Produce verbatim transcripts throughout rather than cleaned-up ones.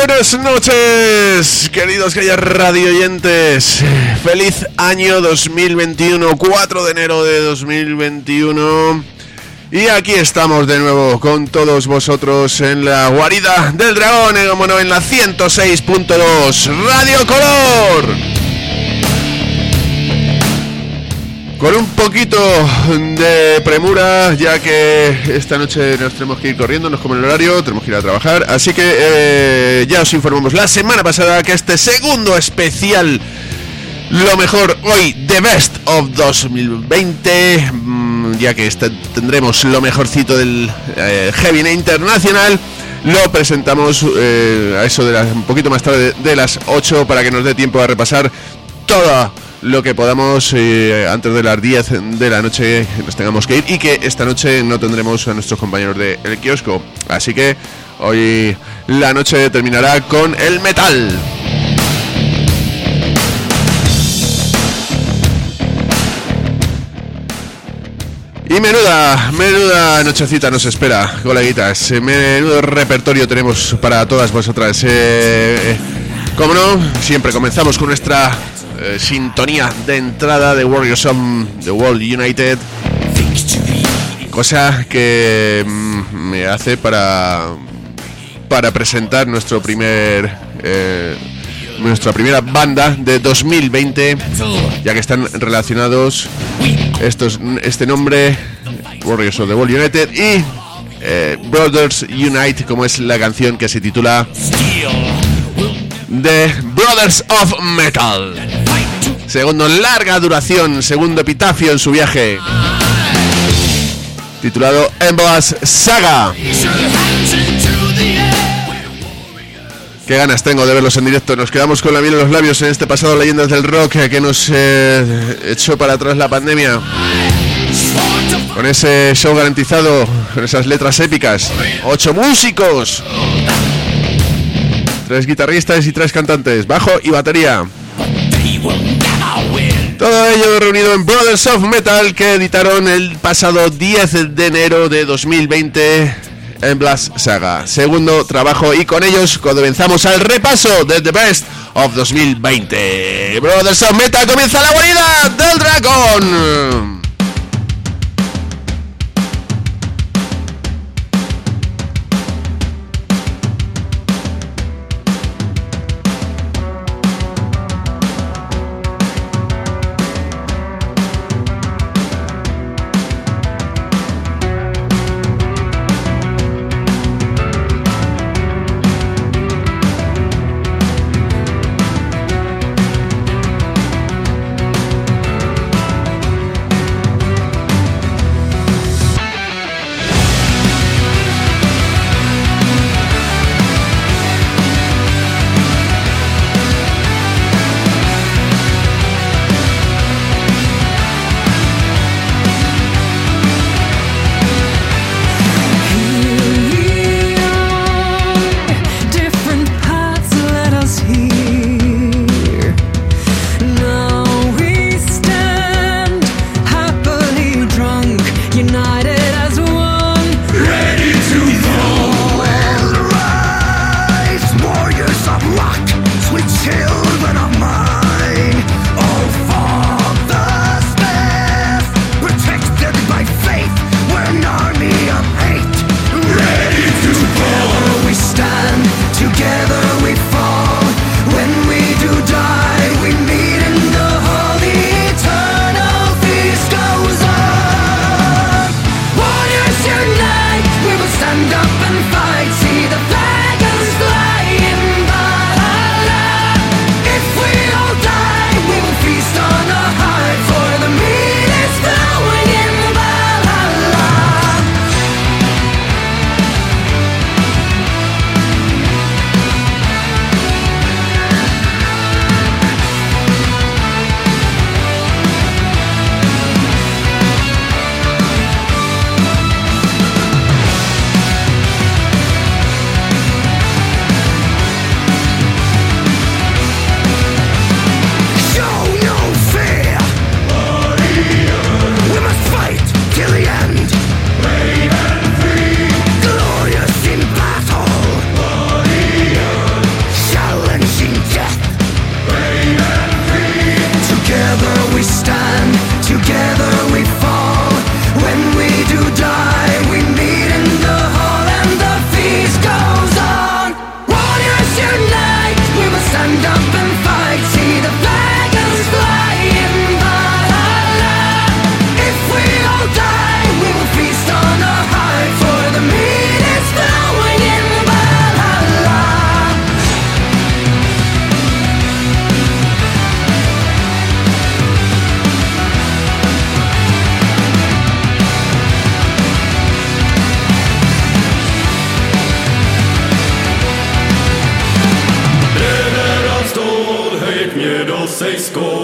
buenas noches, queridos Gallas Radio oyentes. Feliz año dos mil veintiuno, cuatro de enero de dos mil veintiuno. Y aquí estamos de nuevo con todos vosotros en la guarida del dragón, y como no, en la ciento seis punto dos Radio Color. Con un poquito de premura, ya que esta noche nos tenemos que ir corriendo, nos come el horario, tenemos que ir a trabajar. Así que eh, ya os informamos la semana pasada que este segundo especial, lo mejor hoy, The Best of dos mil veinte, ya que este, tendremos lo mejorcito del eh, Heavy Internacional, lo presentamos eh, a eso de las, un poquito más tarde de las ocho, para que nos dé tiempo a repasar toda lo que podamos eh, antes de las diez de la noche nos tengamos que ir, y que esta noche no tendremos a nuestros compañeros de El Kiosco. Así que hoy la noche terminará con el metal. Y menuda, menuda nochecita nos espera, coleguitas. Menudo repertorio tenemos para todas vosotras. Eh, eh, como no, siempre comenzamos con nuestra Eh, sintonía de entrada de Warriors of the World United, cosa que mm, me hace para para presentar nuestro primer eh, nuestra primera banda de dos mil veinte, ya que están relacionados estos este nombre, Warriors of the World United, y eh, Brothers Unite, como es la canción que se titula The Brothers of Metal. Segundo larga duración, segundo epitafio en su viaje, titulado Endless Saga. Qué ganas tengo de verlos en directo. Nos quedamos con la miel en los labios en este pasado Leyendas del Rock que nos eh, echó para atrás la pandemia, con ese show garantizado, con esas letras épicas, ocho músicos, tres guitarristas y tres cantantes, bajo y batería. Todo ello reunido en Brothers of Metal, que editaron el pasado diez de enero de dos mil veinte en Blast Saga, segundo trabajo, y con ellos comenzamos al repaso de The Best of dos mil veinte. Brothers of Metal, comienza la guarida del dragón.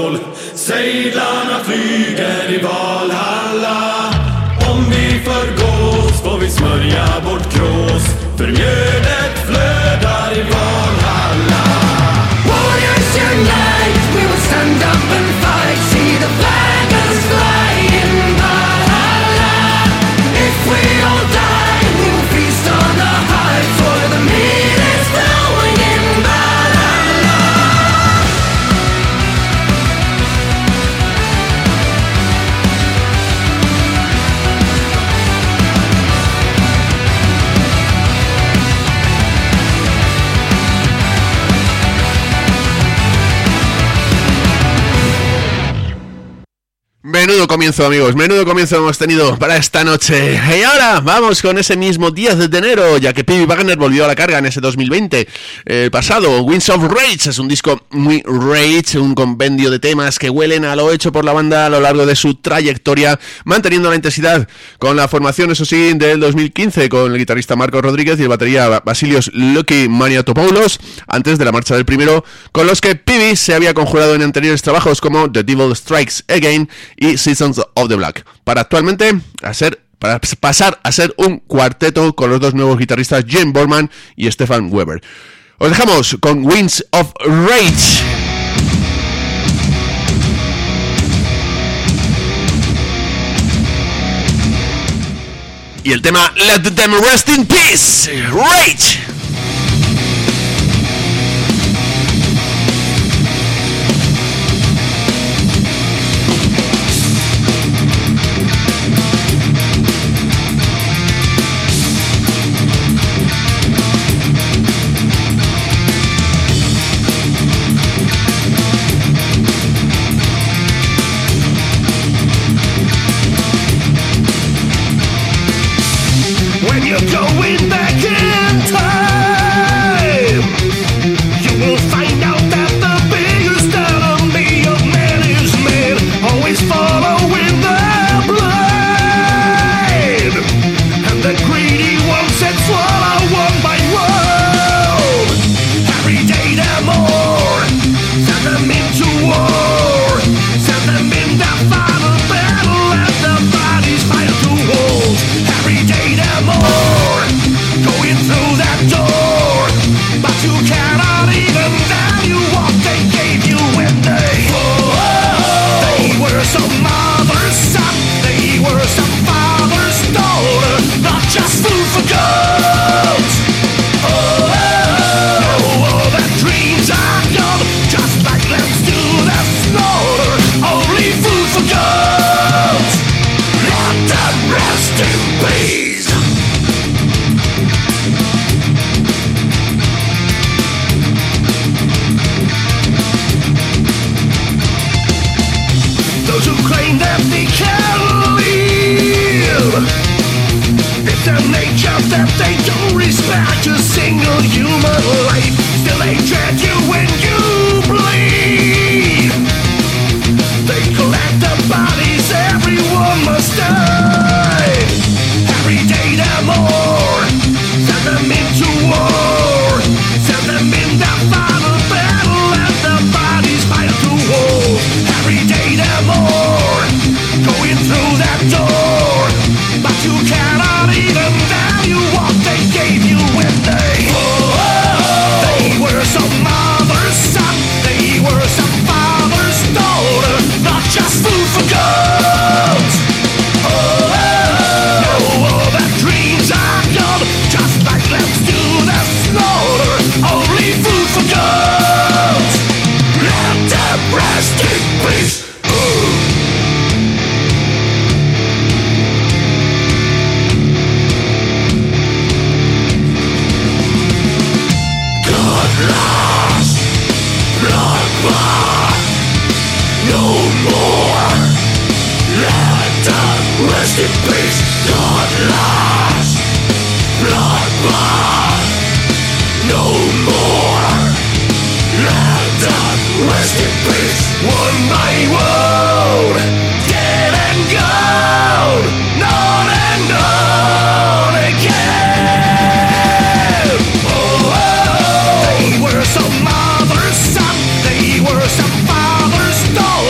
skål. Seglarna flyger i Valhalla. Om vi förgås får vi smörja bort krås. För mjölet flödar i Valhalla. Warriors unite, we will stand up and fight. See the flaggers fly in Valhalla. If we all die, we will feast on the heights. For the meat is flowing in Valhalla. Menudo comienzo, amigos, menudo comienzo hemos tenido para esta noche. Y ahora vamos con ese mismo diez de enero, ya que P B Wagner volvió a la carga en ese dos mil veinte. El eh, pasado, Winds of Rage, es un disco muy rage, un compendio de temas que huelen a lo hecho por la banda a lo largo de su trayectoria, manteniendo la intensidad con la formación, eso sí, del dos mil quince, con el guitarrista Marcos Rodríguez y el batería Basilios Lucky Maniatopoulos, antes de la marcha del primero, con los que P B se había conjurado en anteriores trabajos como The Devil Strikes Again y Seasons of the Black, para actualmente a ser, para pasar a ser un cuarteto con los dos nuevos guitarristas Jim Borman y Stefan Weber. Os dejamos con Winds of Rage. Y el tema Let Them Rest in Peace, Rage. You're going back in time. You will find out that the biggest enemy of man is man, always following the blind. And the greedy ones that swallow one by one. Every day they're more. Send them into war. Send them in the final battle. Let the bodies fire to walls. Every day they're more. Going through that door, but you cannot even value what they gave you when they oh, they were some mother's son, they were some father's daughter, not just food for goats. Oh, no, all their dreams are gone, just like lambs to the slaughter, only food for goats. Let them rest in peace. Those who claim that they can live, it's their nature that they don't respect a single human life. Still they dread you when you bleed. They collect the bodies, everyone must die. Every day they're more. Send them into war. Send them in the final battle. Let the bodies fight to war. Every day they're more. Going through that door. But you cannot even value what they gave you when they oh, they were some mother's son. They were some father's daughter. Not just food for goats. Oh, no, all their dreams are gone. Just like lambs to the slaughter. Only food for goats. Let them rest in peace. God lost, blood no more. Let them rest in peace. God lost, blood no more. Let them rest in peace. One by one, dead and gone, none and none again. Oh, oh, they were some mother's son, they were some father's daughter.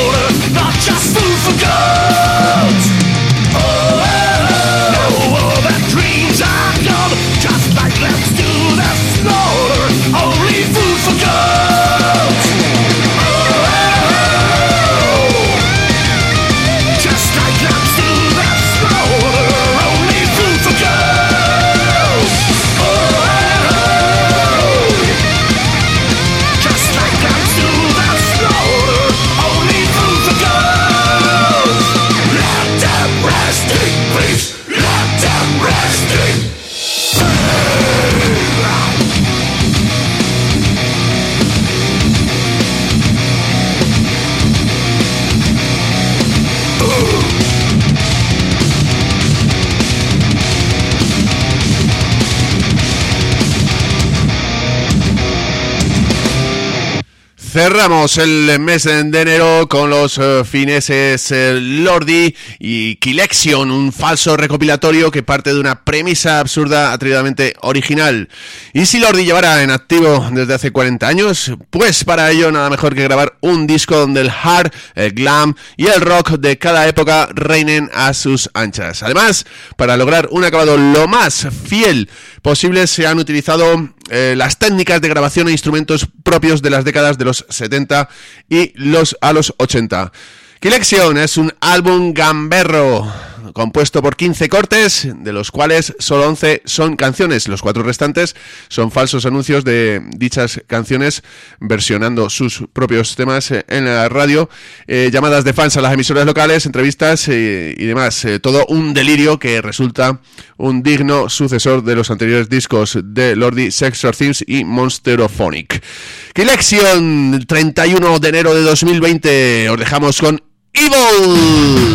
Cerramos el mes de enero con los uh, fineses uh, Lordi y Kilexion, un falso recopilatorio que parte de una premisa absurda atrevidamente original. ¿Y si Lordi llevara en activo desde hace cuarenta años? Pues para ello nada mejor que grabar un disco donde el hard, el glam y el rock de cada época reinen a sus anchas. Además, para lograr un acabado lo más fiel posible se han utilizado eh, las técnicas de grabación e instrumentos propios de las décadas de los setenta y los a los ochenta. Kilexion es un álbum gamberro compuesto por quince cortes, de los cuales solo once son canciones. Los cuatro restantes son falsos anuncios de dichas canciones versionando sus propios temas en la radio, eh, llamadas de fans a las emisoras locales, entrevistas eh, y demás. Eh, todo un delirio que resulta un digno sucesor de los anteriores discos de Lordi, Sexor Themes y Monsterophonic. Kilexion, treinta y uno de enero de dos mil veinte. Os dejamos con Evil.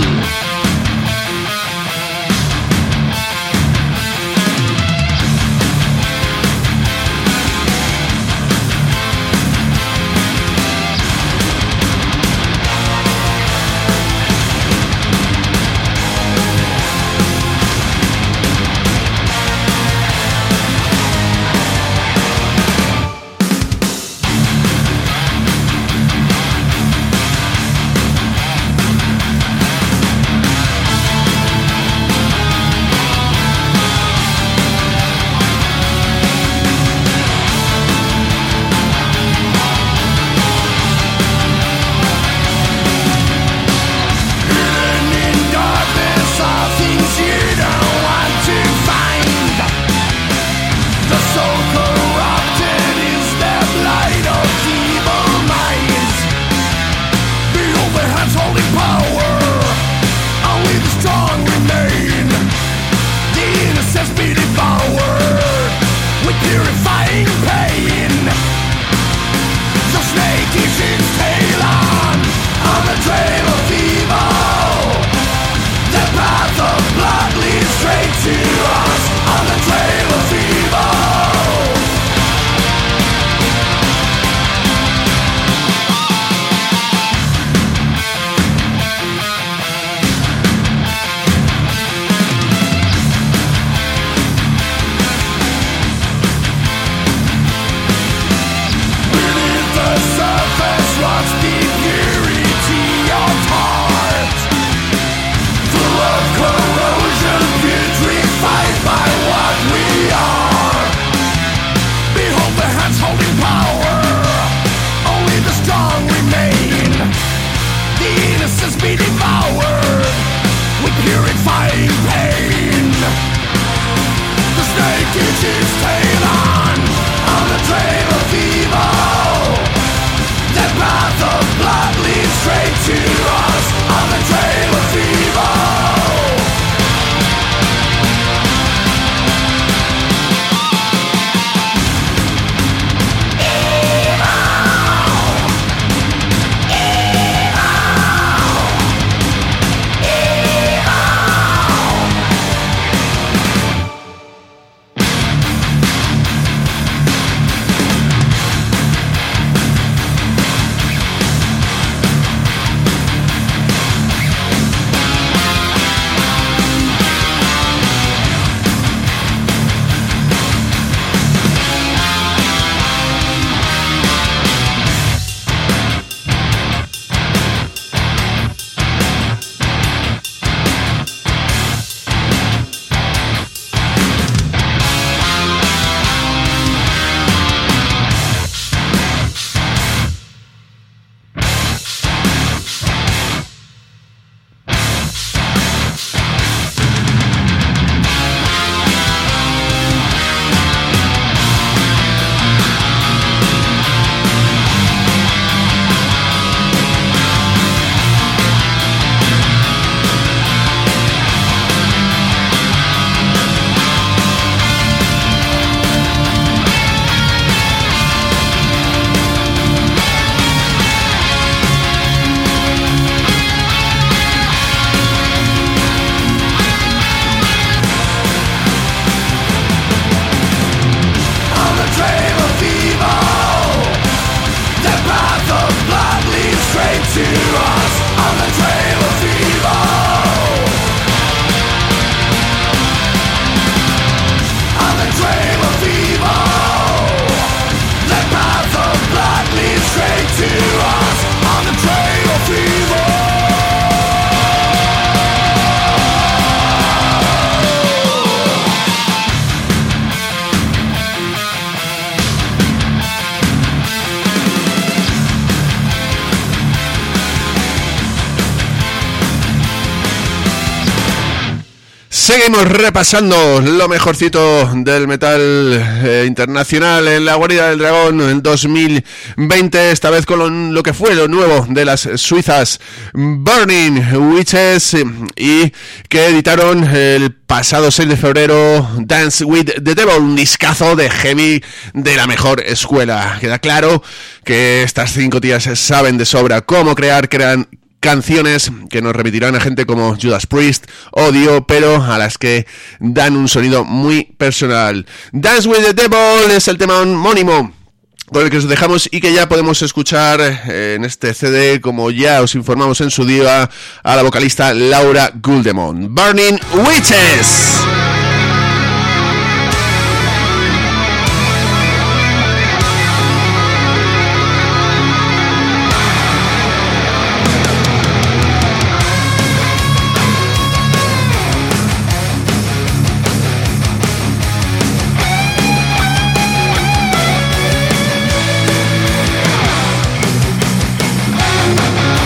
Seguimos repasando lo mejorcito del metal eh, internacional en la Guarida del Dragón en dos mil veinte, esta vez con lo, lo que fue lo nuevo de las suizas Burning Witches, y que editaron el pasado seis de febrero Dance with the Devil, un discazo de heavy de la mejor escuela. Queda claro que estas cinco tías saben de sobra cómo crear, crean canciones que nos remitirán a gente como Judas Priest o Dio, pero a las que dan un sonido muy personal. Dance with the Devil es el tema homónimo con el que os dejamos y que ya podemos escuchar en este C D, como ya os informamos en su día, a la vocalista Laura Guldemont. Burning Witches.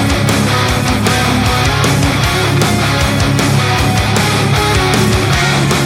We'll be right back.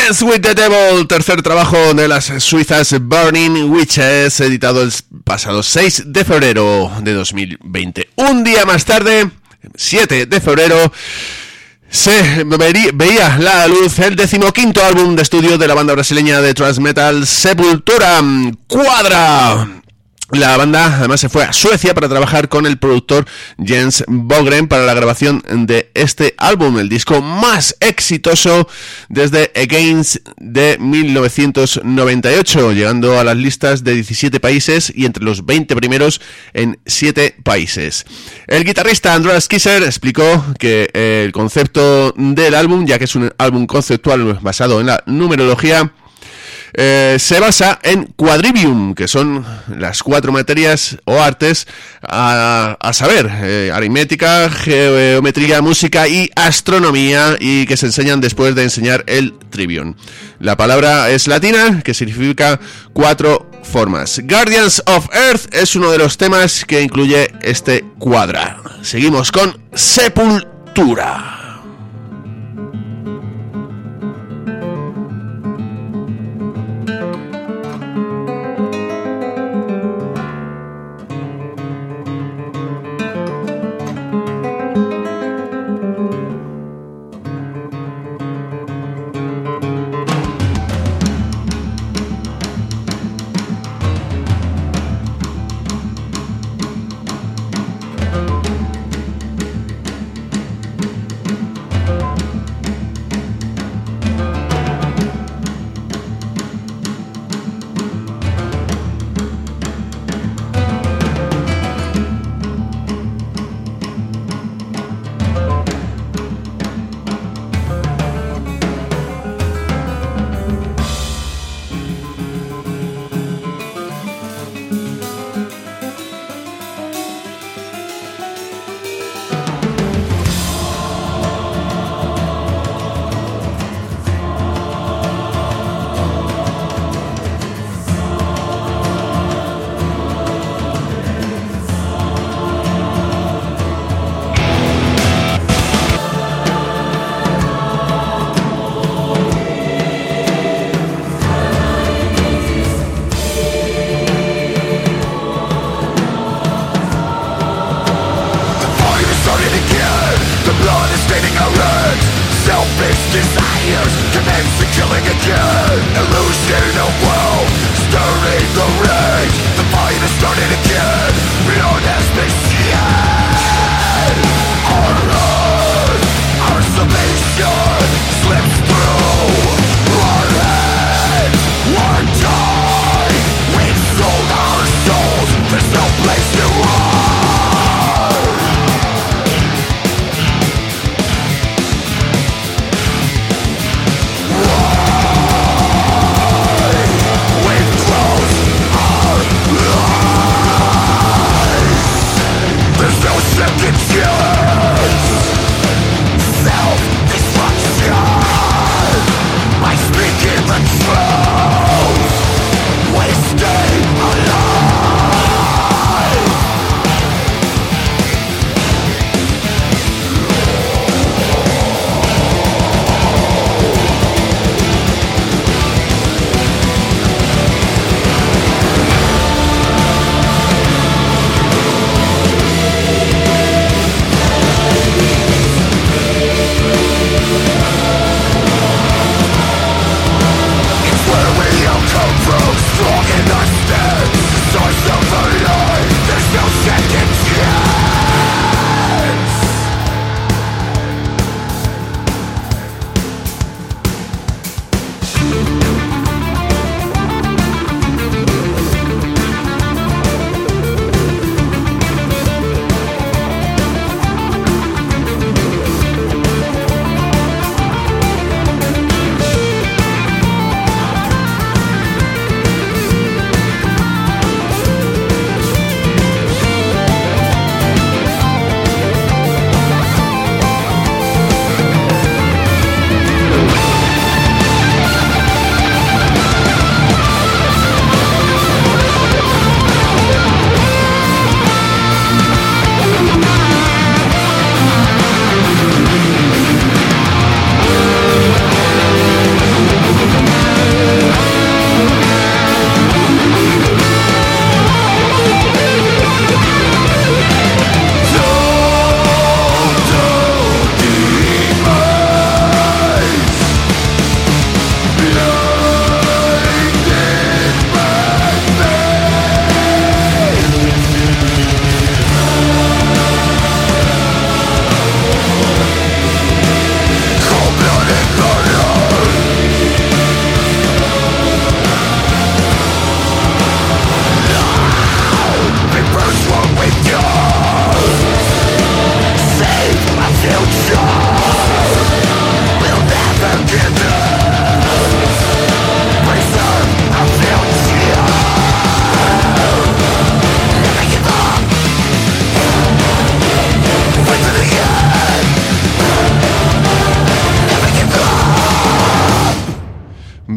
Dance with the Devil, tercer trabajo de las suizas Burning Witches, editado el pasado seis de febrero de dos mil veinte. Un día más tarde, siete de febrero, se veía la luz el decimoquinto álbum de estudio de la banda brasileña de thrash metal Sepultura, Quadra. La banda además se fue a Suecia para trabajar con el productor Jens Bogren para la grabación de este álbum, el disco más exitoso desde Against de mil novecientos noventa y ocho, llegando a las listas de diecisiete países y entre los veinte primeros en siete países. El guitarrista Andreas Kisser explicó que el concepto del álbum, ya que es un álbum conceptual basado en la numerología, Eh, se basa en quadrivium, que son las cuatro materias o artes a, a saber, eh, aritmética, geometría, música y astronomía, y que se enseñan después de enseñar el trivium. La palabra es latina, que significa cuatro formas. Guardians of Earth es uno de los temas que incluye este Quadra. Seguimos con Sepultura. Why?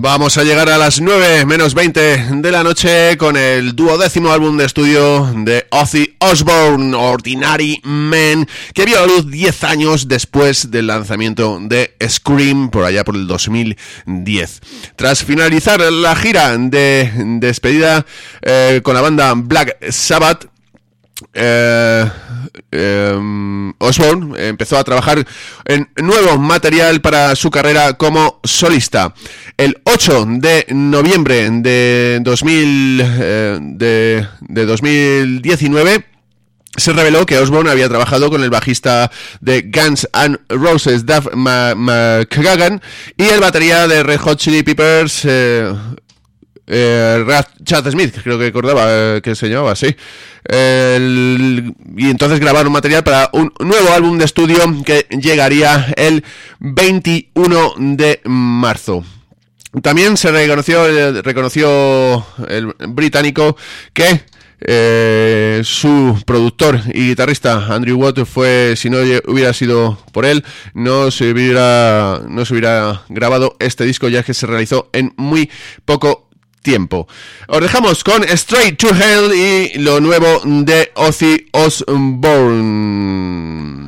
Vamos a llegar a las nueve menos veinte de la noche con el duodécimo álbum de estudio de Ozzy Osbourne, Ordinary Man, que vio la luz diez años después del lanzamiento de Scream, por allá por el dos mil diez. Tras finalizar la gira de despedida eh, con la banda Black Sabbath, Eh, eh, Osbourne empezó a trabajar en nuevo material para su carrera como solista. El ocho de noviembre de, dos mil, eh, de, de dos mil diecinueve se reveló que Osbourne había trabajado con el bajista de Guns N' Roses, Duff McKagan, y el batería de Red Hot Chili Peppers, eh, Eh, Chad Smith, creo que recordaba eh, que se llamaba así. El, y entonces grabaron material para un nuevo álbum de estudio que llegaría el veintiuno de marzo. También se reconoció, eh, reconoció el británico que eh, su productor y guitarrista Andrew Watt fue, si no hubiera sido por él, no se hubiera, no se hubiera grabado este disco, ya que se realizó en muy poco tiempo. Os dejamos con Straight to Hell y lo nuevo de Ozzy Osbourne.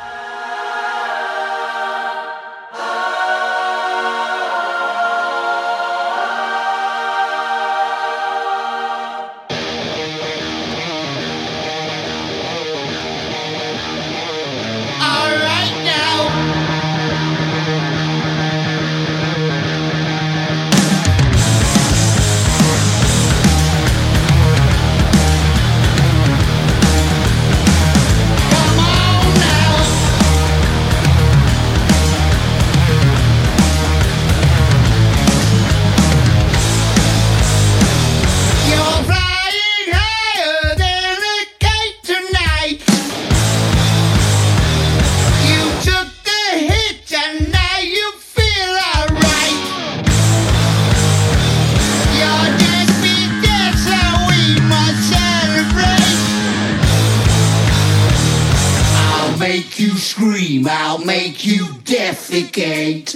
I'll make you defecate.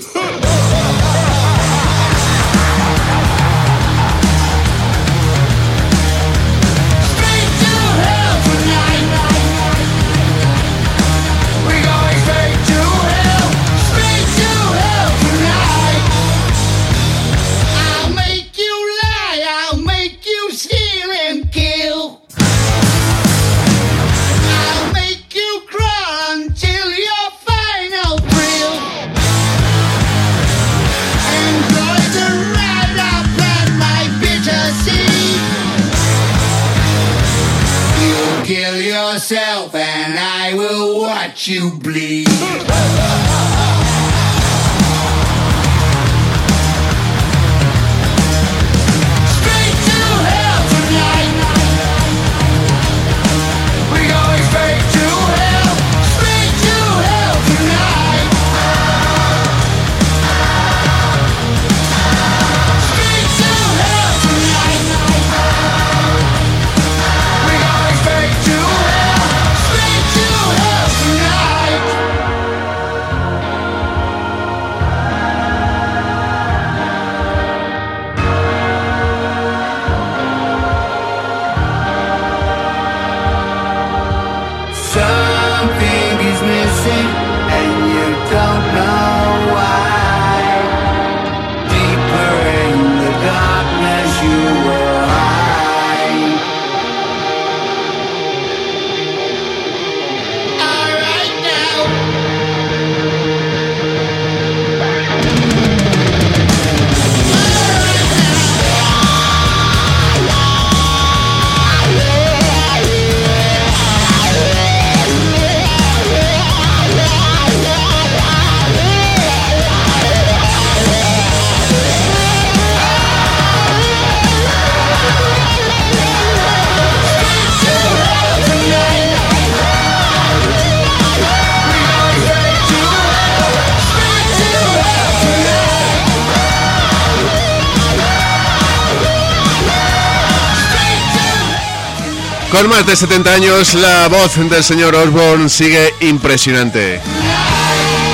Kill yourself and I will watch you bleed. Con más de setenta años, la voz del señor Osbourne sigue impresionante.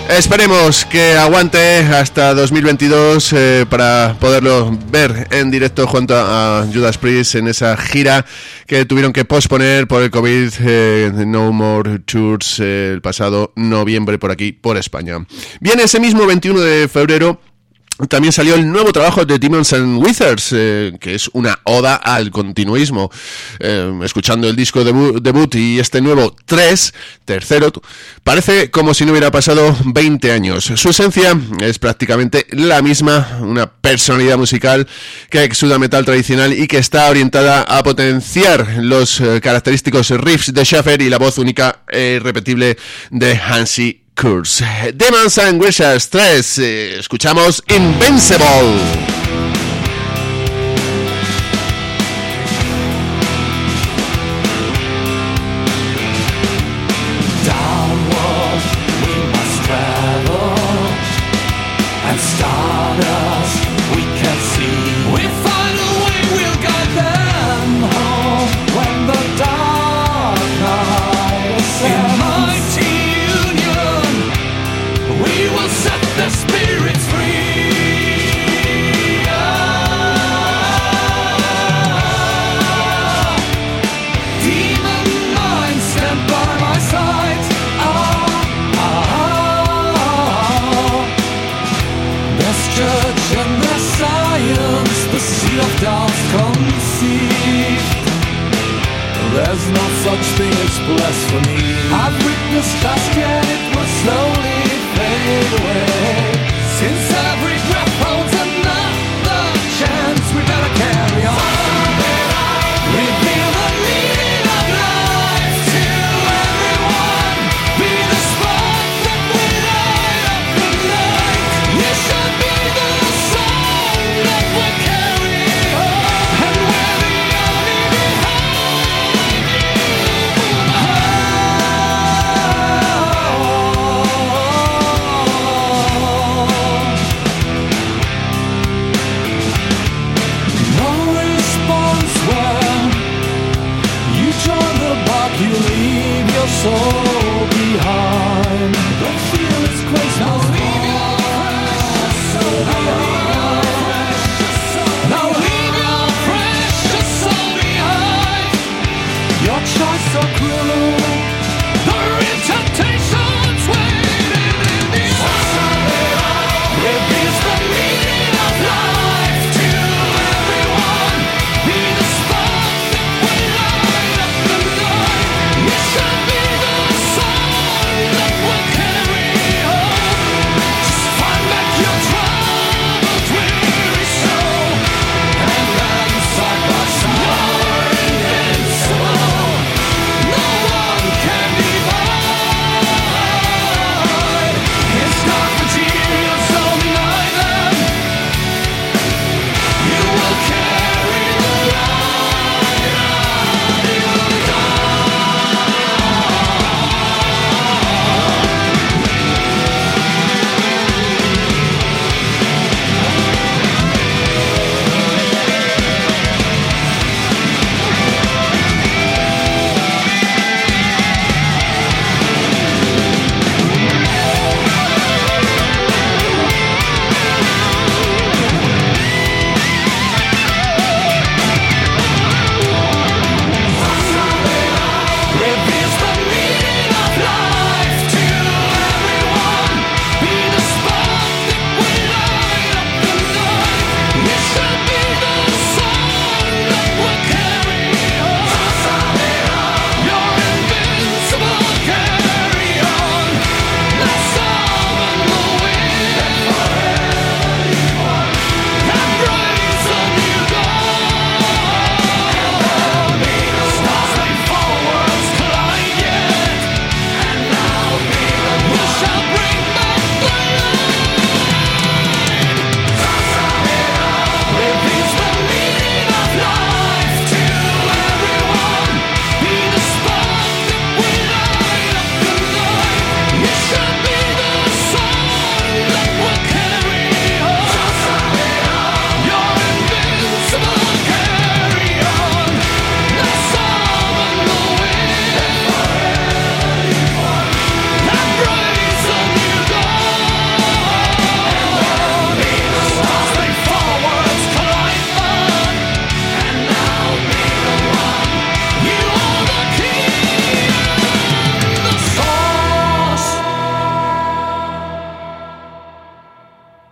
Esperemos que aguante hasta dos mil veintidós eh, para poderlo ver en directo junto a Judas Priest en esa gira que tuvieron que posponer por el COVID, eh, No More Tours, eh, el pasado noviembre por aquí, por España. Bien, ese mismo veintiuno de febrero también salió el nuevo trabajo de Demons and Wizards, eh, que es una oda al continuismo. Eh, escuchando el disco debut, debut y este nuevo tres, tercero, parece como si no hubiera pasado veinte años. Su esencia es prácticamente la misma, una personalidad musical que exuda metal tradicional y que está orientada a potenciar los eh, característicos riffs de Schaffer y la voz única e irrepetible de Hansi Kurz. Demons and Wizards tres, eh, escuchamos Invincible. There's no such thing as blasphemy. I've witnessed dust and it will slowly fade away. Since every breath holds another chance, we better carry on. Reveal the meaning of life to everyone. Be the spark that will light up the night. You should be the song that will carry on. And we're the army behind. You leave your soul behind. Don't feel its grace. Now leave your precious soul behind. Now leave your precious soul behind. Your choice so cruel. The real temptations waiting in the eye. Reveals the meaning of life to everyone. Be the spark that will light up the night. You should be the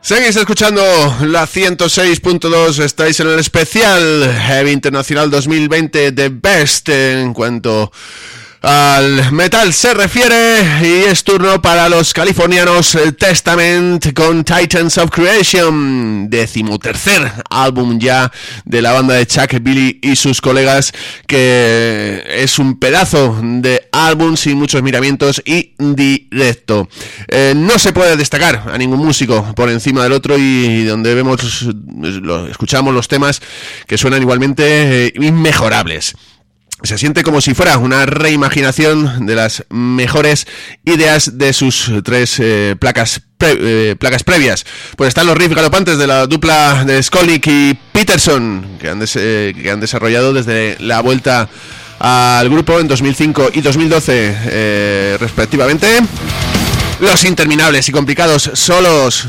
Seguís escuchando la ciento seis punto dos, estáis en el especial Heavy Internacional dos mil veinte de Best en cuanto al metal se refiere, y es turno para los californianos Testament con Titans of Creation, decimotercer álbum ya de la banda de Chuck Billy y sus colegas, que es un pedazo de álbum sin muchos miramientos y directo. Eh, no se puede destacar a ningún músico por encima del otro, y donde vemos, lo, escuchamos los temas que suenan igualmente eh, inmejorables. Se siente como si fuera una reimaginación de las mejores ideas de sus tres eh, placas pre- eh, placas previas. Pues están los riffs galopantes de la dupla de Skolnick y Peterson, que han, des- eh, que han desarrollado desde la vuelta al grupo en dos mil cinco y dos mil doce eh, respectivamente. Los interminables y complicados solos,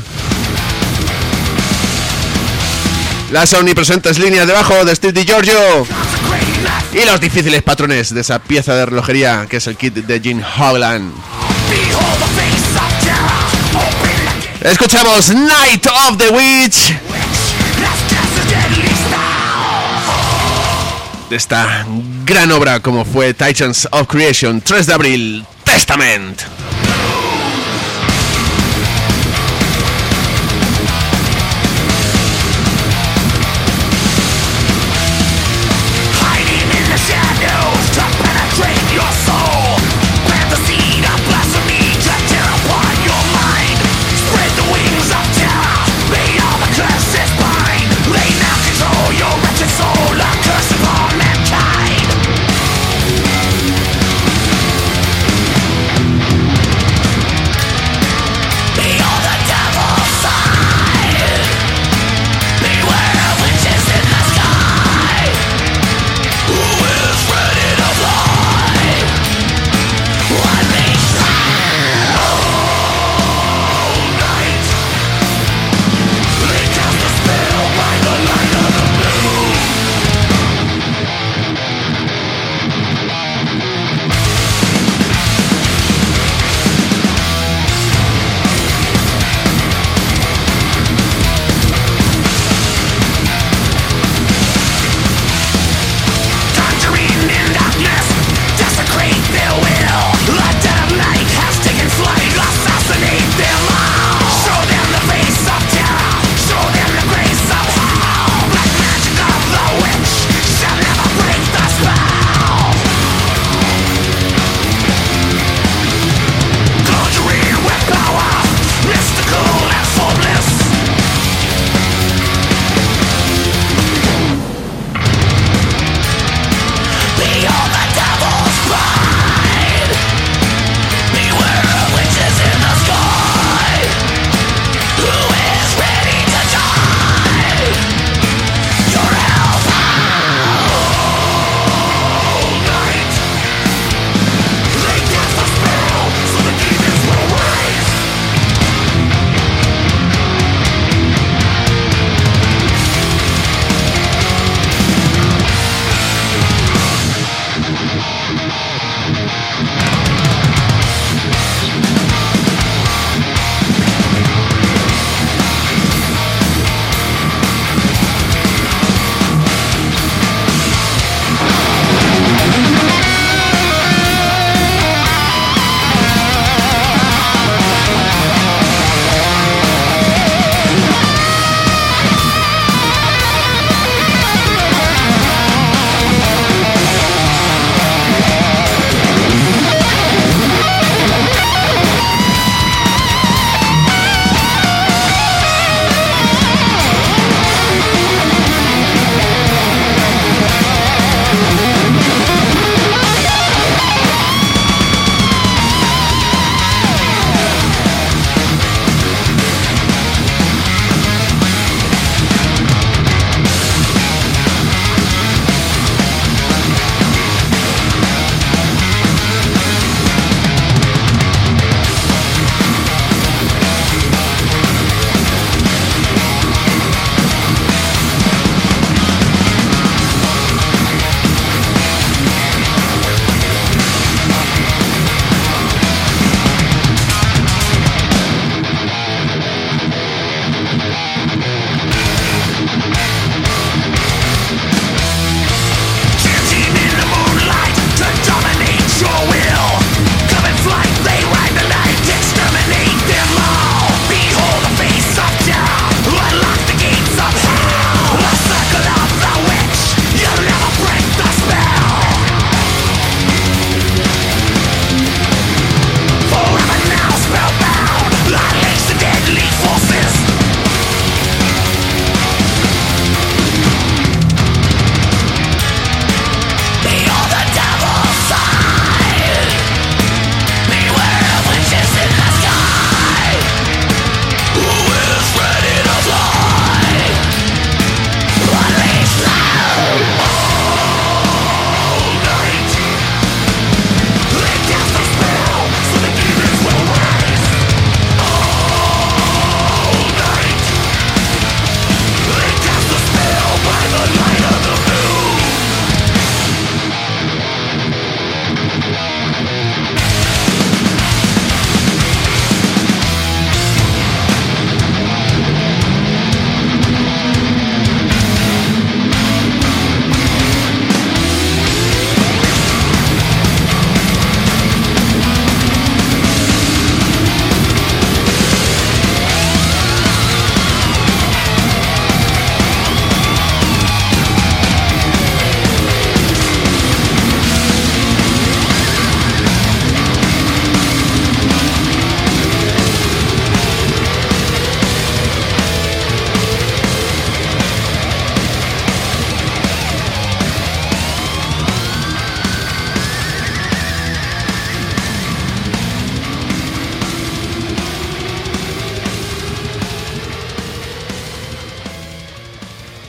las omnipresentes líneas de bajo de Steve DiGiorgio y los difíciles patrones de esa pieza de relojería que es el kit de Gene Hoglan. Escuchamos Night of the Witch de esta gran obra como fue Titans of Creation, tres de abril, Testament. Mankind.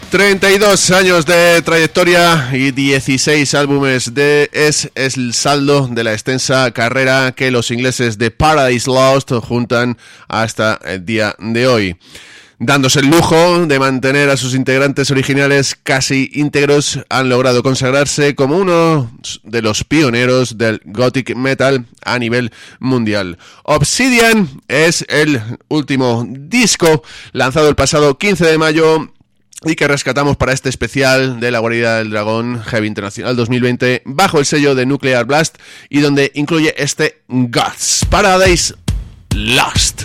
treinta y dos años de trayectoria y dieciséis álbumes de es, es el saldo de la extensa carrera que los ingleses de Paradise Lost juntan hasta el día de hoy, dándose el lujo de mantener a sus integrantes originales casi íntegros. Han logrado consagrarse como uno de los pioneros del gothic metal a nivel mundial. Obsidian es el último disco lanzado el pasado quince de mayo y que rescatamos para este especial de la Guarida del Dragón Heavy Internacional dos mil veinte bajo el sello de Nuclear Blast, y donde incluye este Guts, Paradise Lost.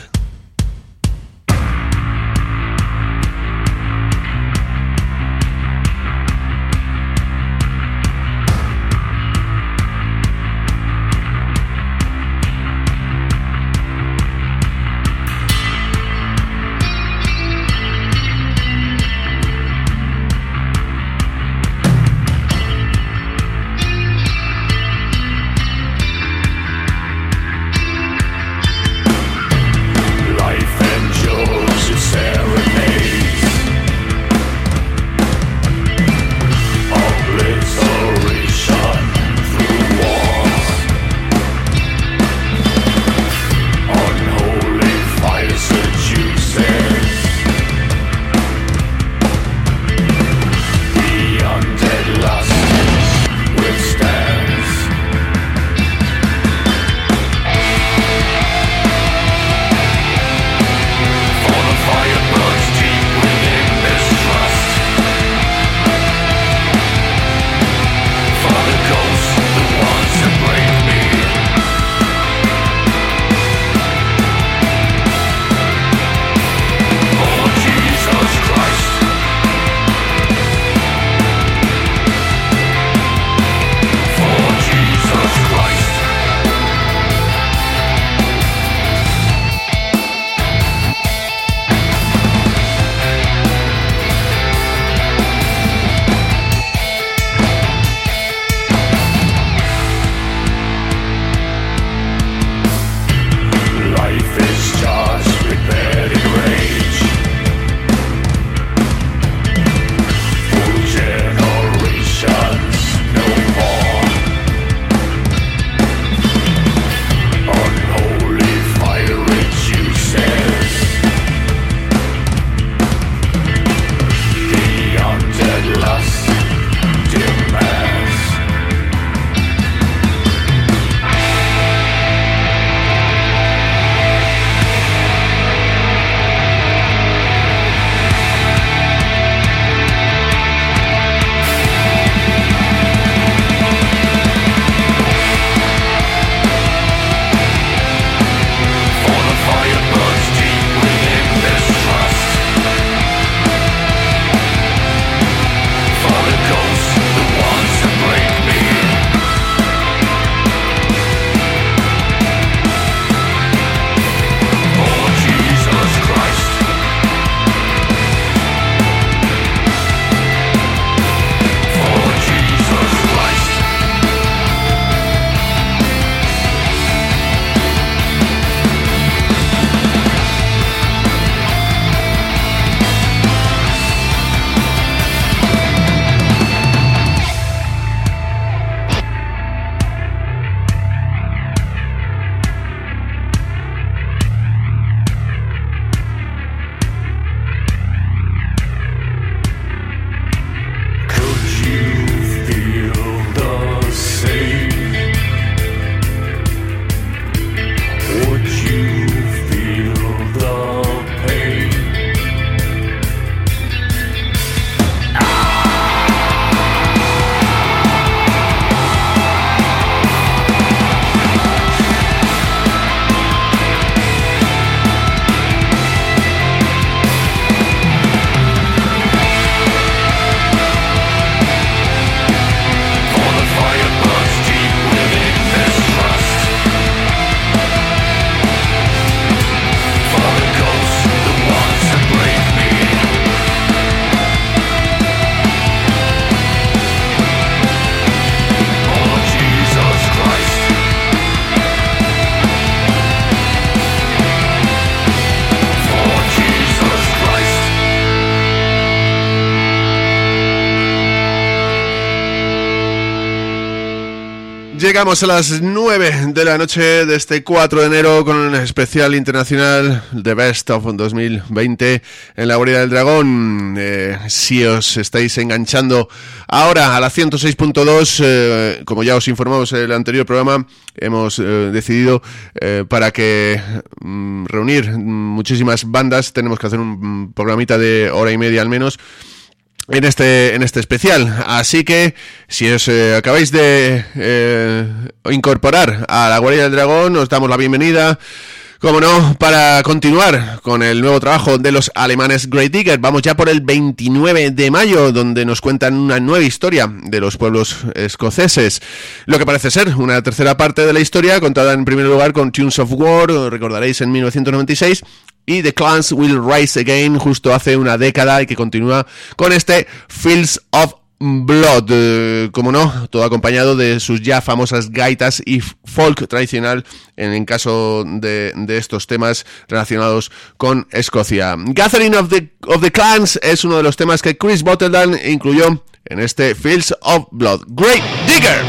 Llegamos a las nueve de la noche de este cuatro de enero con un especial internacional The Best of dos mil veinte en la Guarida del Dragón. Eh, si os estáis enganchando ahora a la ciento seis punto dos, eh, como ya os informamos en el anterior programa, hemos eh, decidido eh, para que mm, reunir muchísimas bandas, tenemos que hacer un programita de hora y media al menos en este en este especial, así que si os eh, acabáis de eh, incorporar a la Guardia del Dragón, os damos la bienvenida, como no, para continuar con el nuevo trabajo de los alemanes Grave Digger. Vamos ya por el veintinueve de mayo, donde nos cuentan una nueva historia de los pueblos escoceses, lo que parece ser una tercera parte de la historia, contada en primer lugar con Tunes of War, recordaréis, en mil novecientos noventa y seis, y The Clans Will Rise Again justo hace una década, y que continúa con este Fields of Blood, eh, como no, todo acompañado de sus ya famosas gaitas y folk tradicional en el caso de, de estos temas relacionados con Escocia. Gathering of the, of the Clans es uno de los temas que Chris Bottledan incluyó en este Fields of Blood. Grave Digger.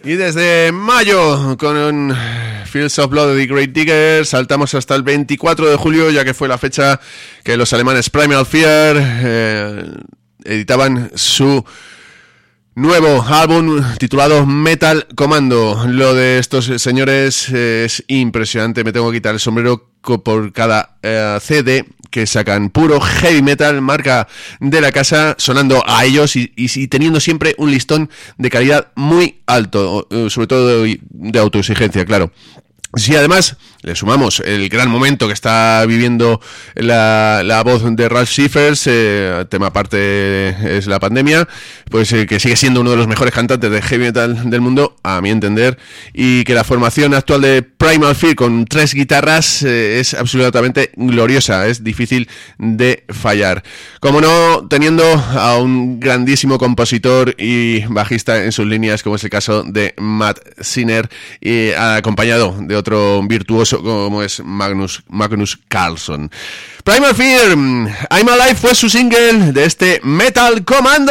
Y desde mayo, con Fields of Blood de The Great Digger, saltamos hasta el veinticuatro de julio, ya que fue la fecha que los alemanes Primal Fear eh, editaban su nuevo álbum titulado Metal Commando. Lo de estos señores es impresionante. Me tengo que quitar el sombrero por cada eh, C D que sacan. Puro heavy metal, marca de la casa, sonando a ellos y, y, y teniendo siempre un listón de calidad muy alto, sobre todo de, de autoexigencia, claro. Si además le sumamos el gran momento que está viviendo la, la voz de Ralf Scheifers, eh, tema aparte es la pandemia, pues eh, que sigue siendo uno de los mejores cantantes de heavy metal del mundo, a mi entender, y que la formación actual de Primal Fear con tres guitarras eh, es absolutamente gloriosa, es difícil de fallar. Como no, teniendo a un grandísimo compositor y bajista en sus líneas, como es el caso de Matt Sinner, y acompañado de otro virtuoso como es Magnus, Magnus Carlsson. Primal Fear, I'm Alive fue su single de este Metal Commando.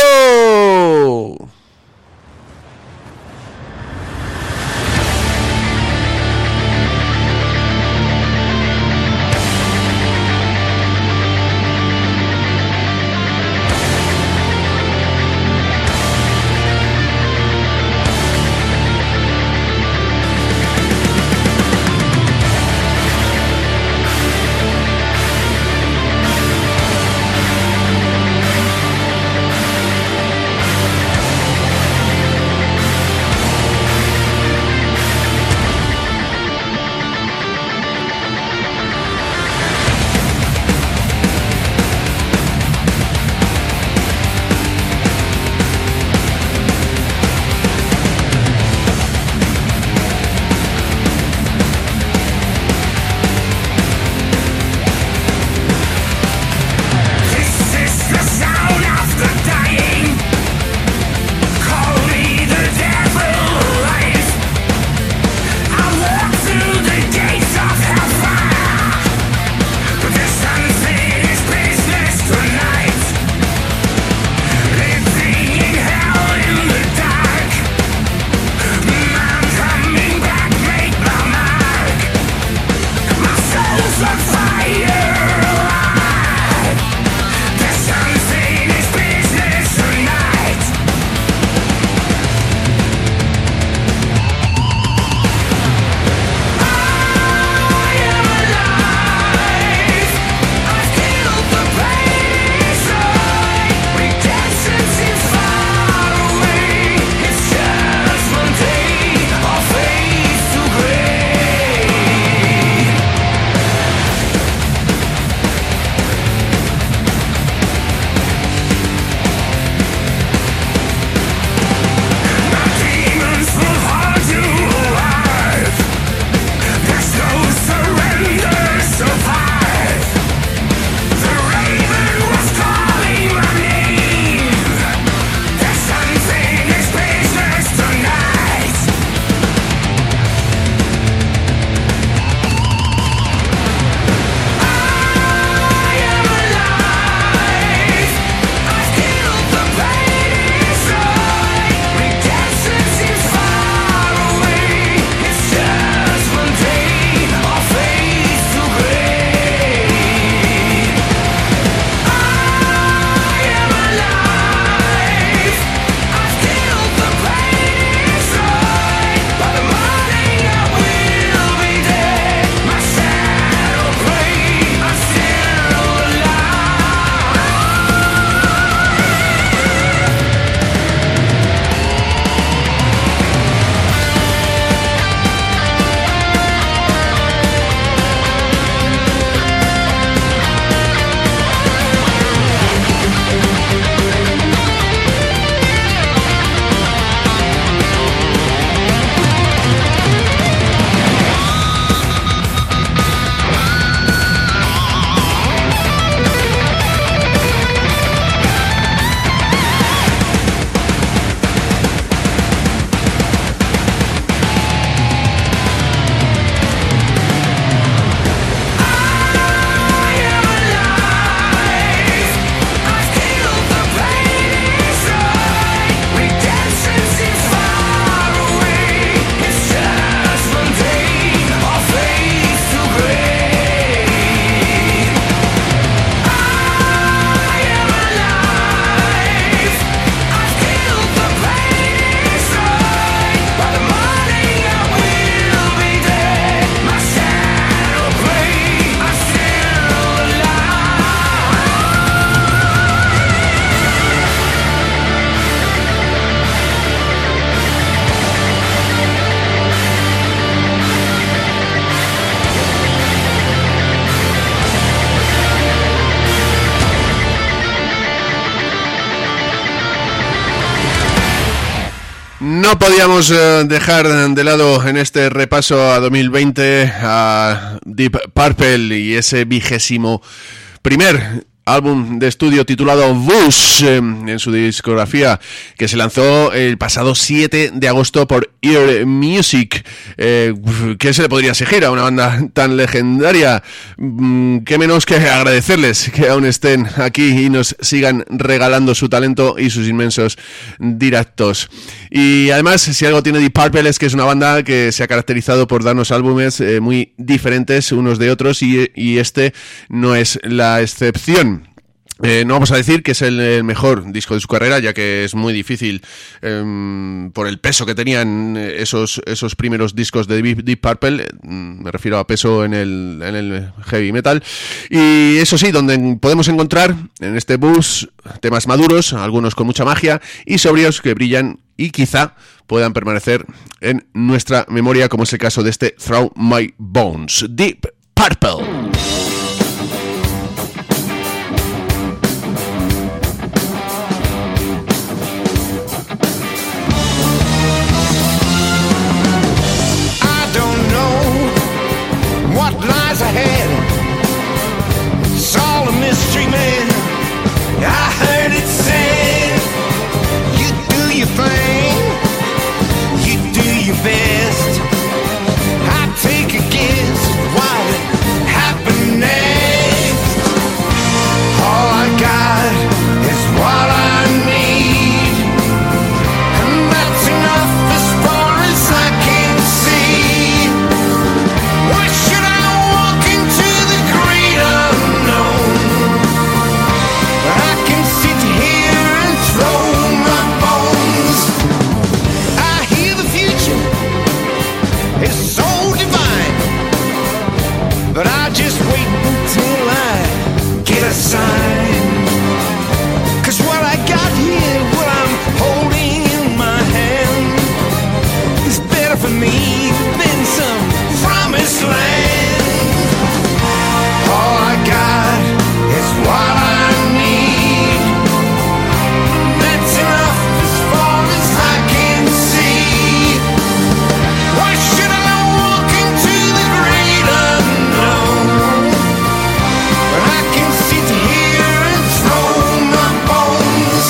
no podíamos eh, dejar de lado en este repaso a dos mil veinte a Deep Purple y ese vigésimo primer álbum de estudio titulado Bush eh, en su discografía, que se lanzó el pasado siete de agosto por Ear Music. Eh, ¿Qué se le podría exigir a una banda tan legendaria? Mm, qué menos que agradecerles que aún estén aquí y nos sigan regalando su talento y sus inmensos directos. Y además, si algo tiene Deep Purple es que es una banda que se ha caracterizado por darnos álbumes eh, muy diferentes unos de otros, y, y este no es la excepción. Eh, no vamos a decir que es el, el mejor disco de su carrera, ya que es muy difícil eh, por el peso que tenían esos esos primeros discos de Deep, Deep Purple. Eh, me refiero a peso en el, en el heavy metal. Y eso sí, donde podemos encontrar en este bus temas maduros, algunos con mucha magia, y sobrios que brillan y quizá puedan permanecer en nuestra memoria, como es el caso de este Through My Bones, Deep Purple. Ahead, it's all a mystery, man. I heard it said, you do your thing, you do your best. I take a guess what would happen next. All I got is what I need, and that's enough as far as I can see. What should I but I just wait until I get a sign. Cause what I got here, what I'm holding in my hand, is better for me than some promised land. All I got is what I need. That's enough as far as I can see. Why should I walk into the great unknown? But I can sit here and throw my bones.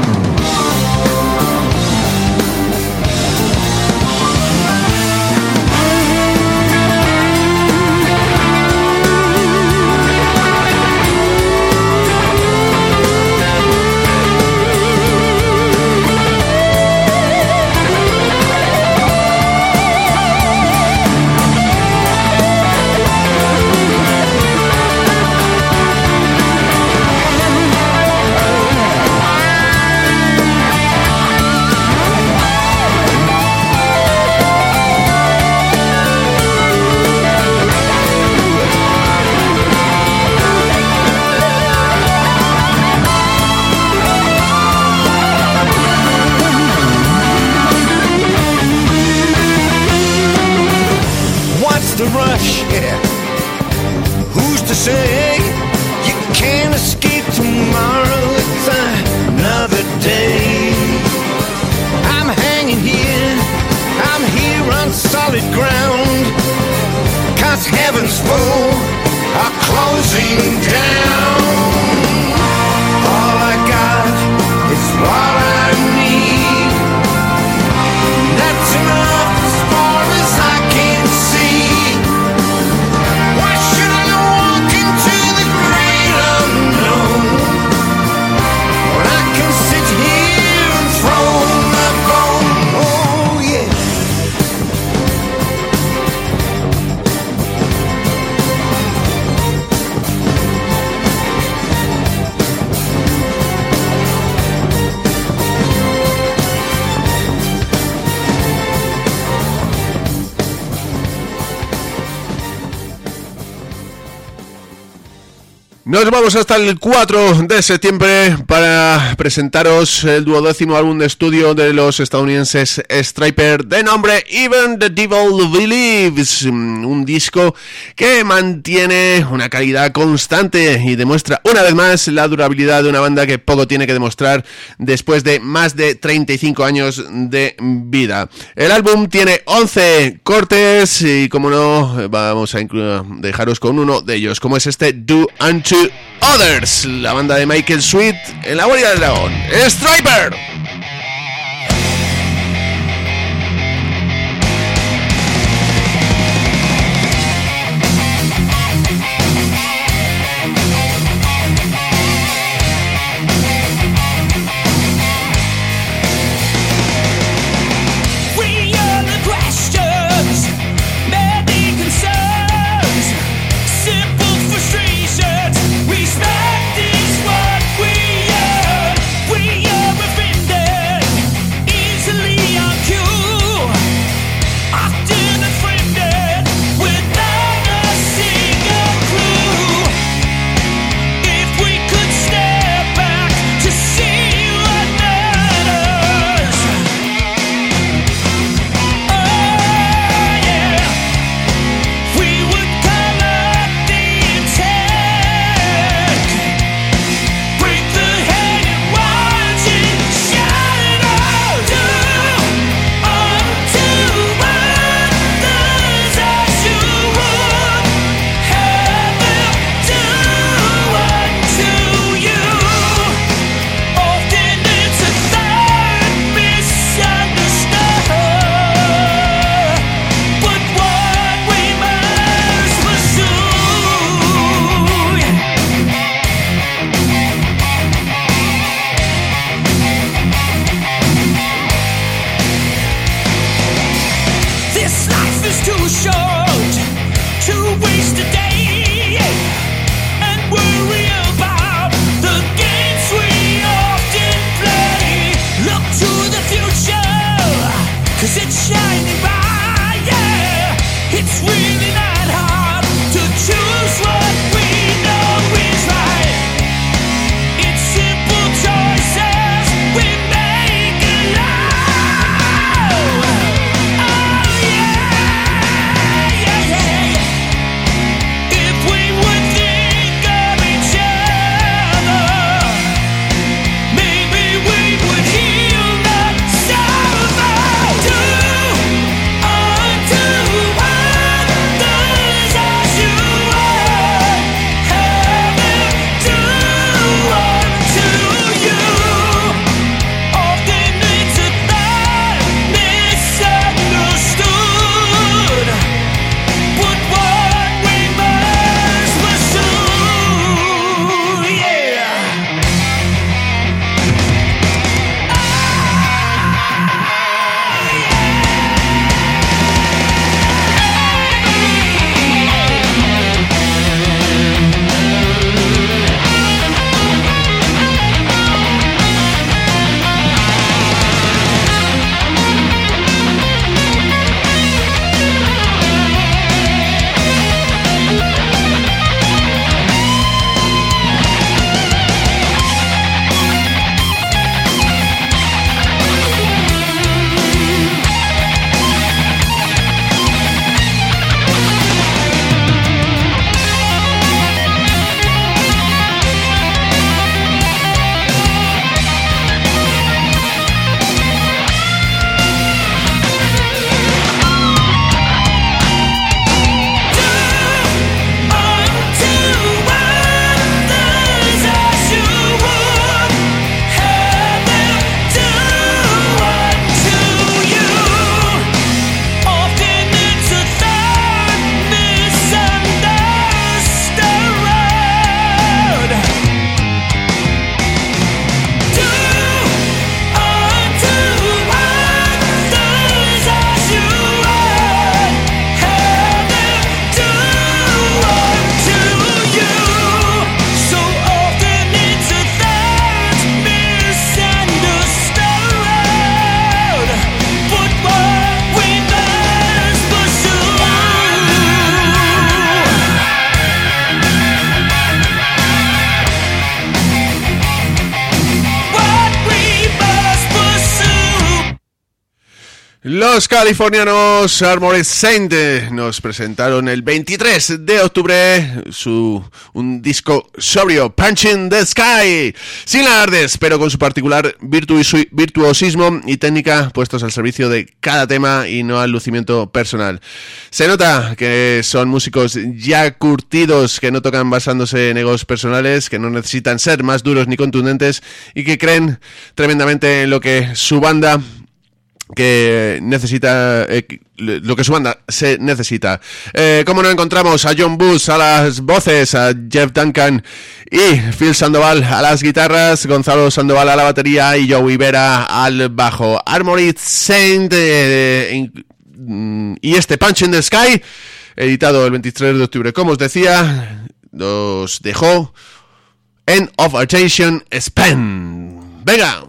The rush, yeah. Who's to say you can't escape tomorrow? It's another day. I'm hanging here, I'm here on solid ground. Cause heaven's full are closing down. All I got is what I need. That's enough as far as I can see. Nos vamos hasta el cuatro de septiembre para presentaros el duodécimo álbum de estudio de los estadounidenses Stryper de nombre Even the Devil Believes, un disco que mantiene una calidad constante y demuestra una vez más la durabilidad de una banda que poco tiene que demostrar después de más de treinta y cinco años de vida. El álbum tiene once cortes y como no vamos a incluir, dejaros con uno de ellos, como es este Do Unto Others, la banda de Michael Sweet en la Guardia del Dragón. Stryper. Oh yeah. Los californianos Armored Saint nos presentaron el veintitrés de octubre su un disco sobrio, Punching the Sky, sin alardes, pero con su particular virtu- virtuosismo y técnica puestos al servicio de cada tema y no al lucimiento personal. Se nota que son músicos ya curtidos, que no tocan basándose en egos personales, que no necesitan ser más duros ni contundentes y que creen tremendamente en lo que su banda que necesita, eh, lo que su banda se necesita. Eh, como no encontramos a John Bush a las voces, a Jeff Duncan y Phil Sandoval a las guitarras, Gonzalo Sandoval a la batería y Joey Vera al bajo. Armored Saint eh, in, y este Punch in the Sky, editado el veintitrés de octubre, como os decía, nos dejó End of Attention Span. ¡Venga!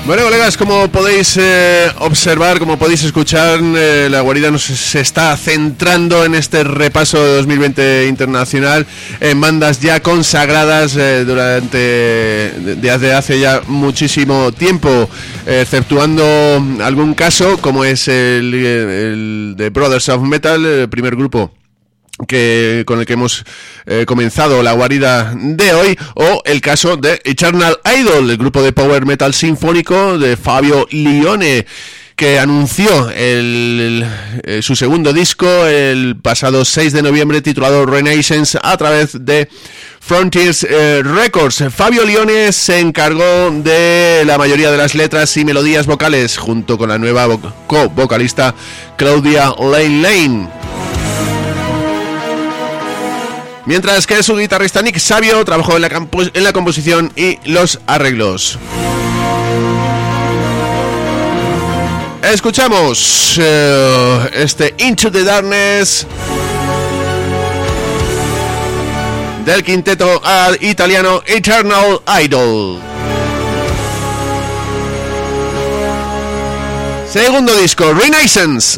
Bueno, colegas, como podéis eh, observar, como podéis escuchar, eh, la guarida nos se está centrando en este repaso de dos mil veinte internacional en bandas ya consagradas eh, durante desde hace ya muchísimo tiempo, eh, exceptuando algún caso como es el, el de Brothers of Metal, el primer grupo que con el que hemos eh, comenzado la guarida de hoy, o el caso de Eternal Idol, el grupo de power metal sinfónico de Fabio Lione, que anunció el, el, su segundo disco el pasado seis de noviembre, titulado Renaissance, a través de Frontiers eh, Records. Fabio Lione se encargó de la mayoría de las letras y melodías vocales, junto con la nueva vo- co-vocalista Claudia Lane Lane. Mientras que su guitarrista Nick Savio trabajó en la, campo- en la composición y los arreglos. Escuchamos uh, este Into the Darkness del quinteto uh, italiano Eternal Idol. Segundo disco, Renaissance.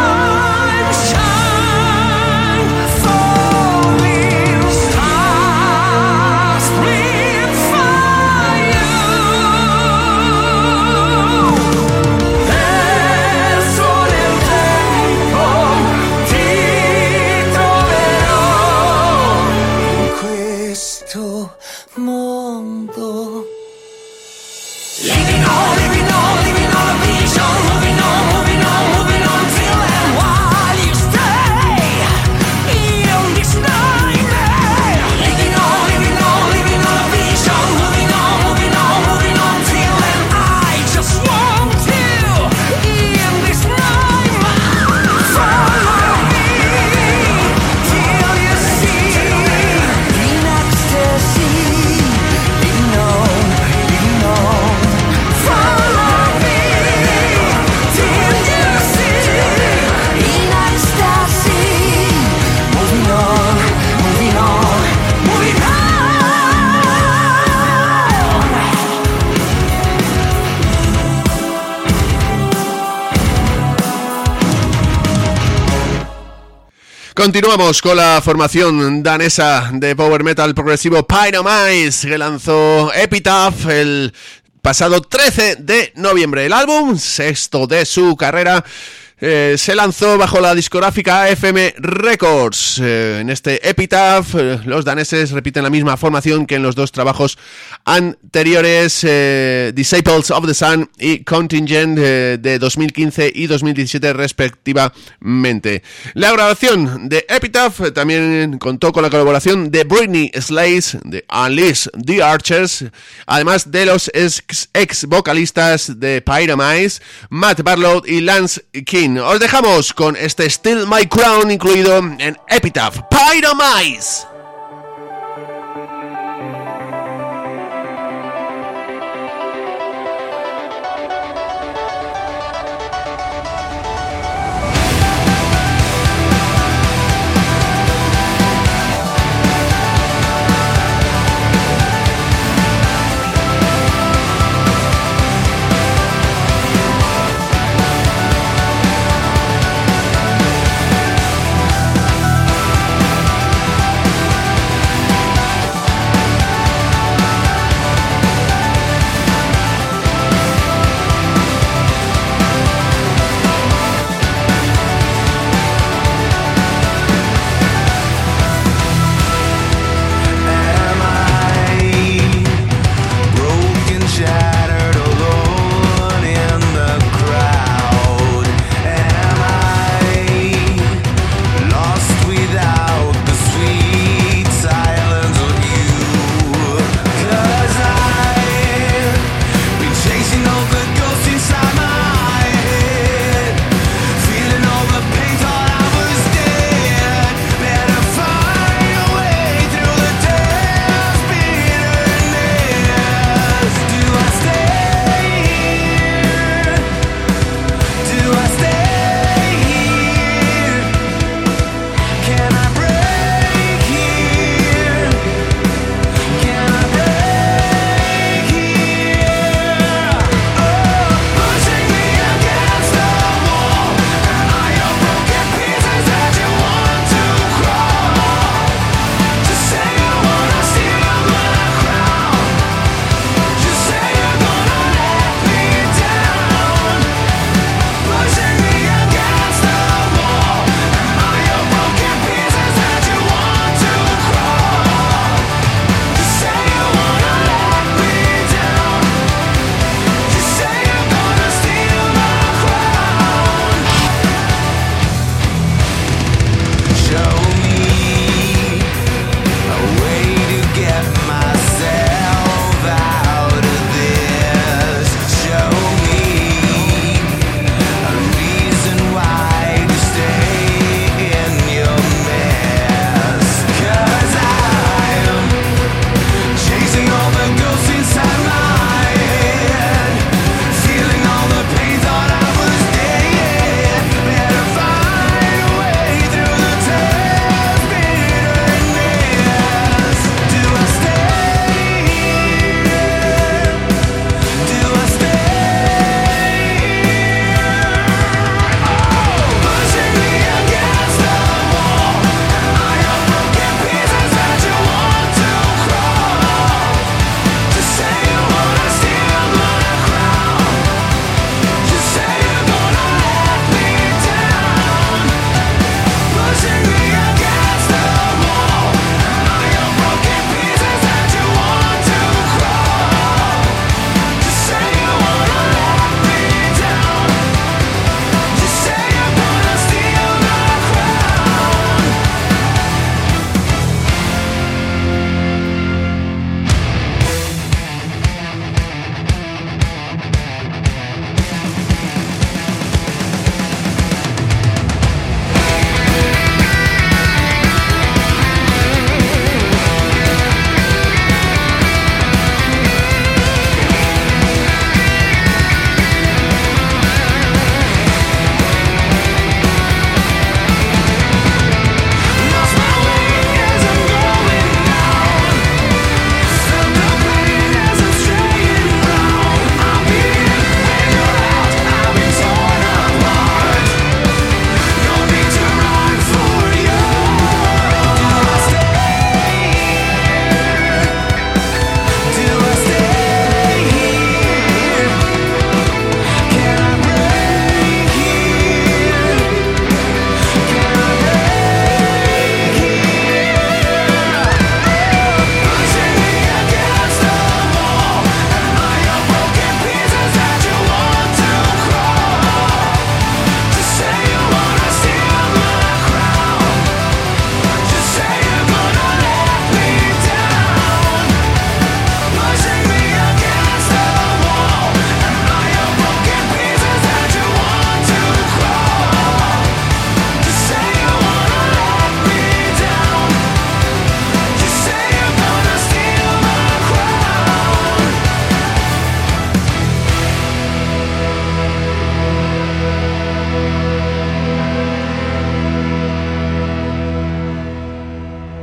Shine, falling stars. Continuamos con la formación danesa de power metal progresivo Pyramize, que lanzó Epitaph el pasado trece de noviembre. El álbum, sexto de su carrera, Eh, se lanzó bajo la discográfica A F M Records. Eh, en este Epitaph, eh, los daneses repiten la misma formación que en los dos trabajos anteriores, eh, Disciples of the Sun y Contingent, eh, de dos mil quince y dos mil diecisiete respectivamente. La grabación de Epitaph también contó con la colaboración de Britney Slays, de Unleash the Archers, además de los ex, ex vocalistas de Pyramize, Matt Barlow y Lance King. Os dejamos con este Still My Crown incluido en Epitaph, Pyramize. We'll be right back.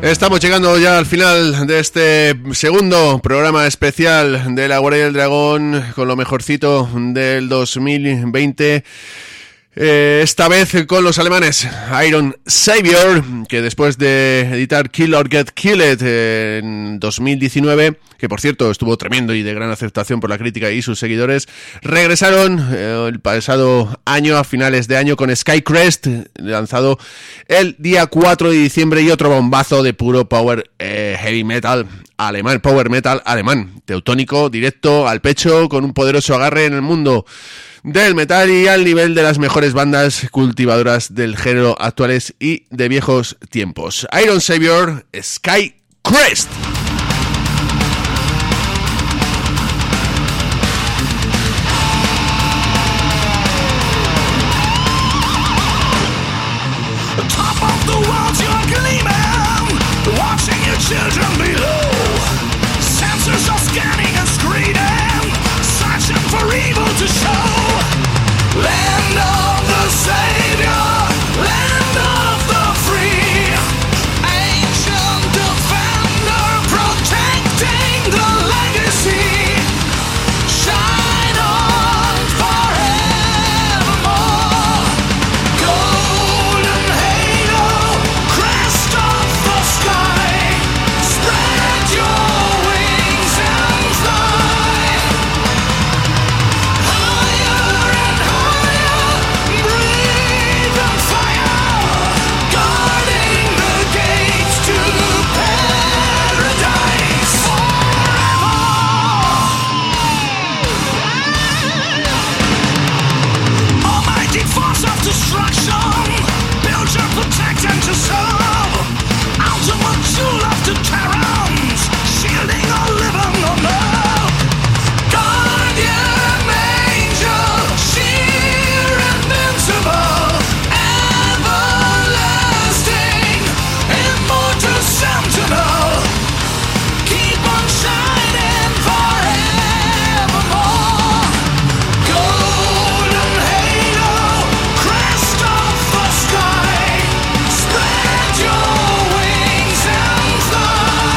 Estamos llegando ya al final de este segundo programa especial de La Guardia del Dragón con lo mejorcito del dos mil veinte. Eh, esta vez con los alemanes Iron Savior, que después de editar Kill or Get Killed eh, en dos mil diecinueve, que por cierto estuvo tremendo y de gran aceptación por la crítica y sus seguidores, regresaron eh, el pasado año, a finales de año, con Skycrest, lanzado el día cuatro de diciembre, y otro bombazo de puro power eh, heavy metal alemán, power metal alemán, teutónico, directo, al pecho, con un poderoso agarre en el mundo del metal y al nivel de las mejores bandas cultivadoras del género actuales y de viejos tiempos. Iron Savior, Skycrest. Top of the world you're gleaming, watching your children below. Sensors are scanning and screening, searching for evil to show. Land of the Savior, land of the free, ancient defender protecting the legacy. Shine on forevermore. Golden halo, crest of the sky, spread your wings and fly. Higher and higher, breathe on fire, guarding the gates to paradise forever. Almighty force of destruction, build your protect and to serve. Ultimate tool of deterrence, shielding all living on earth. Guardian angel, sheer invincible, everlasting, immortal sentinel. Keep on shining forevermore. Golden halo, crest of the sky, spread your wings and fly.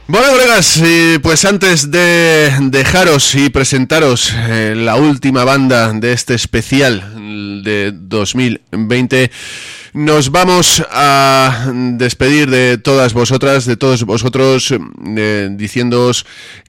Bueno, colegas, eh, pues antes de dejaros y presentaros eh, la última banda de este especial de dos mil veinte, nos vamos a despedir de todas vosotras, de todos vosotros, eh, diciéndoos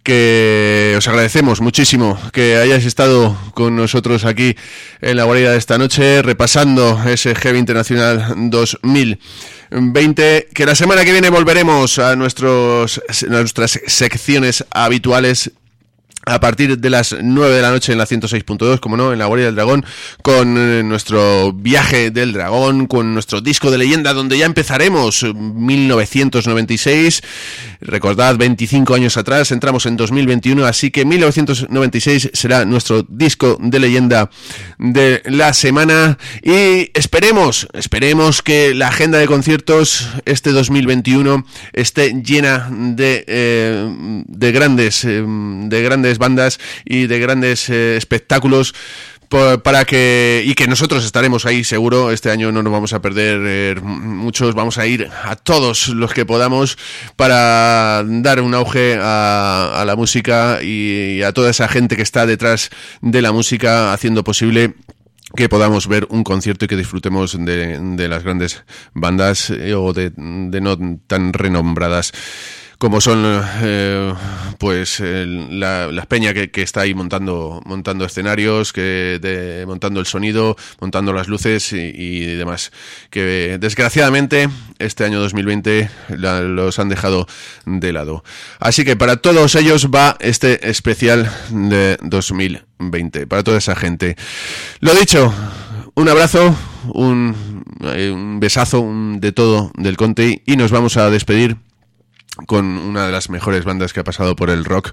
que os agradecemos muchísimo que hayáis estado con nosotros aquí en la guarida de esta noche, repasando ese Heavy Internacional dos mil veinte, que la semana que viene volveremos a nuestros a nuestras secciones habituales a partir de las nueve de la noche en la ciento seis punto dos, como no, en la Guardia del Dragón, con eh, nuestro viaje del dragón, con nuestro disco de leyenda, donde ya empezaremos mil novecientos noventa y seis. Recordad, veinticinco años atrás, entramos en dos mil veintiuno, así que mil novecientos noventa y seis será nuestro disco de leyenda de la semana. Y esperemos, esperemos que la agenda de conciertos este dos mil veintiuno esté llena de, eh, de grandes, eh, de grandes bandas y de grandes eh, espectáculos, por, para que y que nosotros estaremos ahí seguro. Este año no nos vamos a perder eh, muchos, vamos a ir a todos los que podamos para dar un auge a, a la música y, y a toda esa gente que está detrás de la música, haciendo posible que podamos ver un concierto y que disfrutemos de, de las grandes bandas eh, o de, de no tan renombradas como son eh, pues el, la, la peña que, que está ahí montando montando escenarios, que de, montando el sonido, montando las luces y, y demás, que desgraciadamente este año dos mil veinte la, los han dejado de lado. Así que para todos ellos va este especial de dos mil veinte, para toda esa gente. Lo dicho, un abrazo, un, un besazo, un de todo del Conte, y nos vamos a despedir con una de las mejores bandas que ha pasado por el rock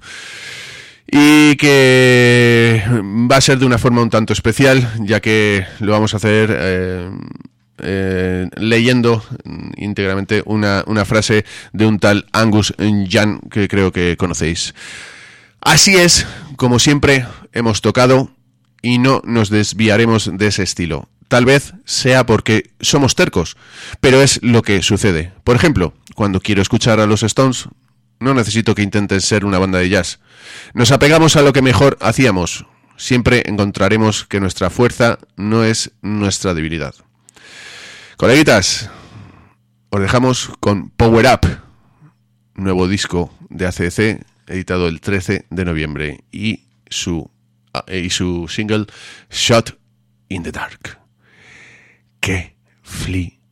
y que va a ser de una forma un tanto especial, ya que lo vamos a hacer eh, eh, leyendo íntegramente una, una frase de un tal Angus Young que creo que conocéis. Así es, como siempre hemos tocado, y no nos desviaremos de ese estilo. Tal vez sea porque somos tercos, pero es lo que sucede. Por ejemplo, cuando quiero escuchar a los Stones, no necesito que intenten ser una banda de jazz. Nos apegamos a lo que mejor hacíamos. Siempre encontraremos que nuestra fuerza no es nuestra debilidad. Coleguitas, os dejamos con Power Up, nuevo disco de A C D C, editado el trece de noviembre, y su, y su single Shot in the Dark. ¡Qué flipada!